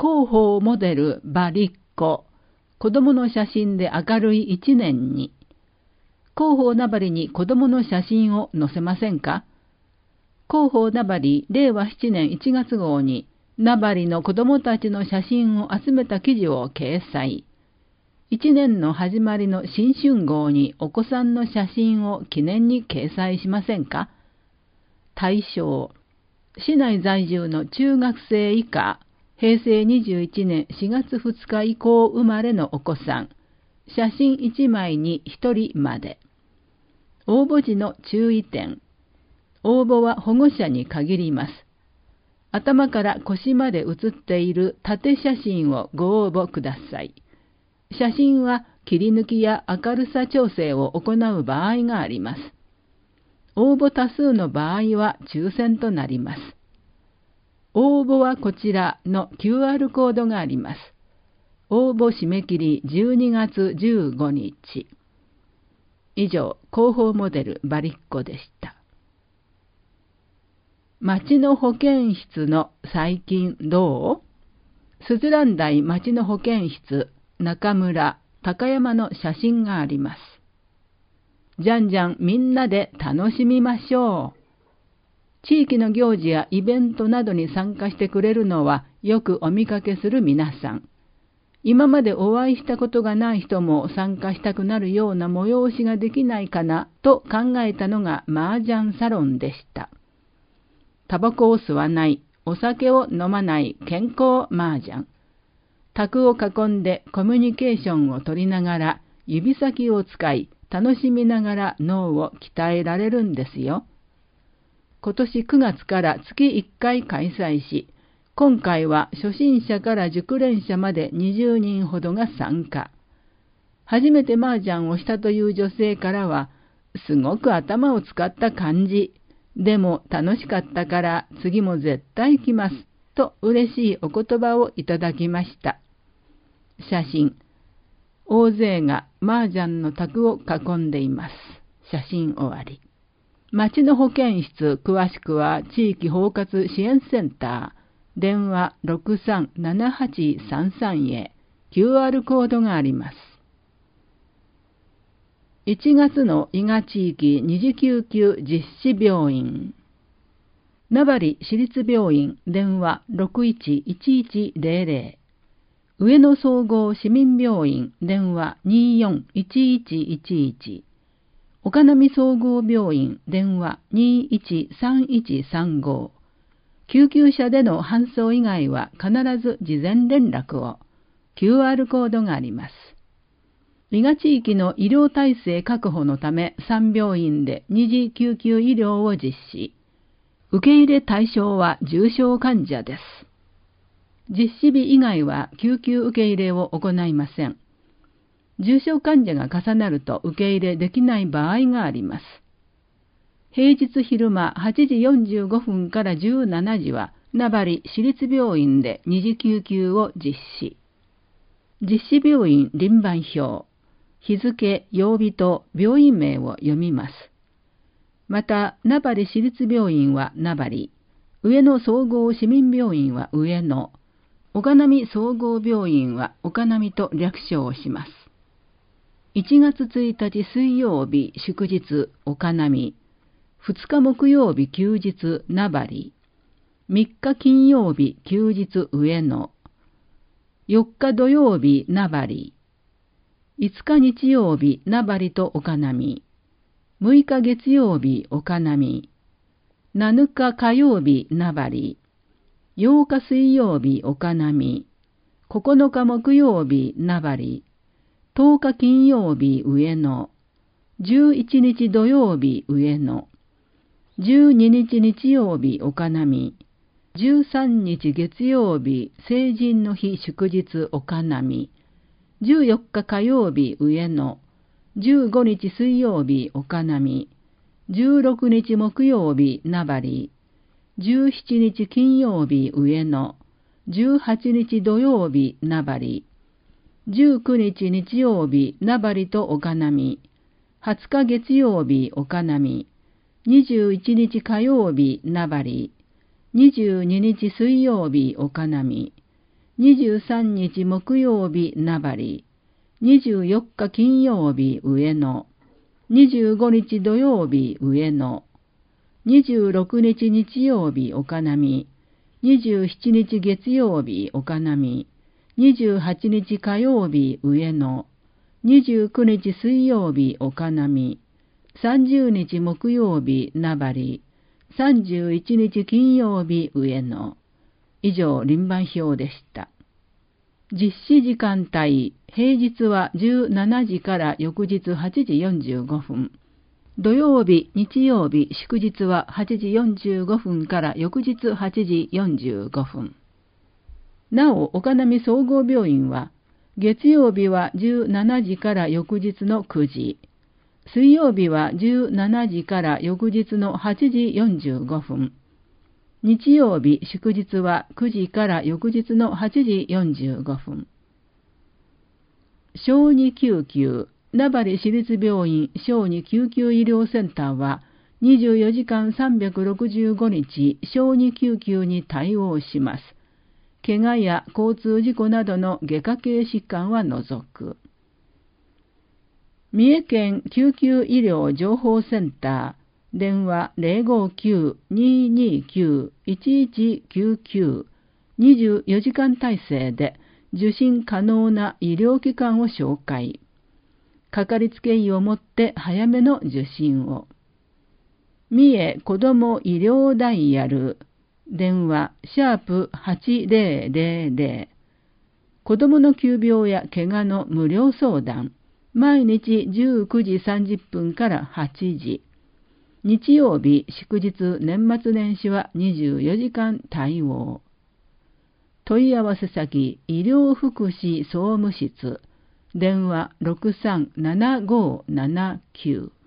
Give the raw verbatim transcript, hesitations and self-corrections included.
広報モデルバリッコ、子供の写真で明るい一年に。広報なばりに子供の写真を載せませんか？広報なばりれいわななねんいちがつ号に、なばりの子供たちの写真を集めた記事を掲載。一年の始まりの新春号にお子さんの写真を記念に掲載しませんか？対象、市内在住の中学生以下、へいせいにじゅういちねんしがつふつか以降生まれのお子さん、写真いちまいにひとりまで。応募時の注意点。応募は保護者に限ります。頭から腰まで写っている縦写真をご応募ください。写真は切り抜きや明るさ調整を行う場合があります。応募多数の場合は抽選となります。応募はこちらの キューアール コードがあります。応募締め切りじゅうにがつじゅうごにち。以上、広報モデルバリッコでした。町の保健室の最近どう？すずらん台町の保健室中村、高山の写真があります。じゃんじゃんみんなで楽しみましょう。地域の行事やイベントなどに参加してくれるのはよくお見かけする皆さん。今までお会いしたことがない人も参加したくなるような催しができないかなと考えたのが麻雀サロンでした。タバコを吸わない、お酒を飲まない健康麻雀。卓を囲んでコミュニケーションを取りながら指先を使い楽しみながら脳を鍛えられるんですよ。今年くがつから月いっかい開催し、今回は初心者から熟練者までにじゅうにんほどが参加。初めて麻雀をしたという女性からは、すごく頭を使った感じ。でも楽しかったから次も絶対来ます。と嬉しいお言葉をいただきました。写真。大勢が麻雀の卓を囲んでいます。写真終わり。町の保健室、詳しくは地域包括支援センター、電話 ろくさんななはちさんさん へ キューアール コードがあります。いちがつの伊賀地域二次救急実施病院。名張市立病院、電話 ろくいちいちいちゼロゼロ。上野総合市民病院、電話 にーよんいちいちいちいち。岡波総合病院、電話 にーいちさんいちさんご。救急車での搬送以外は必ず事前連絡を。キューアール コードがあります。伊賀地域の医療体制確保のためさん病院で二次救急医療を実施。受け入れ対象は重症患者です。実施日以外は救急受け入れを行いません。重症患者が重なると受け入れできない場合があります。平日昼間はちじよんじゅうごふんからじゅうしちじは名張市立病院で二次救急を実施。実施病院輪番表、日付、曜日と病院名を読みます。また、名張市立病院は名張、上野総合市民病院は上野、岡波総合病院は岡波と略称をします。いちがつついたち水曜日祝日岡波、ふつか木曜日休日名張、みっか金曜日休日上野、よっか土曜日名張、いつか日曜日名張と岡波、むいか月曜日岡波、なのか火曜日名張、ようか水曜日岡波、ここのか木曜日名張、とおか金曜日上野、じゅういちにち土曜日上野、じゅうににち日曜日岡波、じゅうさんにち月曜日成人の日祝日岡波、じゅうよっか火曜日上野、じゅうごにち水曜日岡波、じゅうろくにち木曜日名張、じゅうしちにち金曜日上野、じゅうはちにち土曜日名張、じゅうくにち日曜日名張と岡波、はつか月曜日岡波、にじゅういちにち火曜日名張、にじゅうににち水曜日岡波、 にじゅうさんにち木曜日名張、にじゅうよっか金曜日上野、にじゅうごにち土曜日上野、にじゅうろくにち日曜日岡波、にじゅうしちにち月曜日岡波、にじゅうはちにち火曜日上野、にじゅうくにち水曜日岡波、さんじゅうにち木曜日名張、さんじゅういちにち金曜日上野。以上、輪番表でした。実施時間帯、平日はじゅうしちじから翌日はちじよんじゅうごふん。土曜日、日曜日、祝日ははちじよんじゅうごふんから翌日はちじよんじゅうごふん。なお、岡波総合病院は、月曜日はじゅうしちじから翌日のくじ、水曜日はじゅうしちじから翌日のはちじよんじゅうごふん、日曜日、祝日はくじから翌日のはちじよんじゅうごふん。小児救急、名張市立病院小児救急医療センターは、にじゅうよじかんさんびゃくろくじゅうごにち小児救急に対応します。怪我や交通事故などの外科系疾患は除く。三重県救急医療情報センター、電話 ゼロごきゅう にーにーきゅう いちいちきゅうきゅう にじゅうよじかん体制で受診可能な医療機関を紹介。かかりつけ医をもって早めの受診を。三重子ども医療ダイヤル、電話シャープはちぜろぜろぜろ。子どもの急病や怪我の無料相談。毎日じゅうくじさんじゅっぷんからはちじ。日曜日、祝日、年末年始はにじゅうよじかん対応。問い合わせ先、医療福祉総務室、電話ろくさんななごーななきゅう。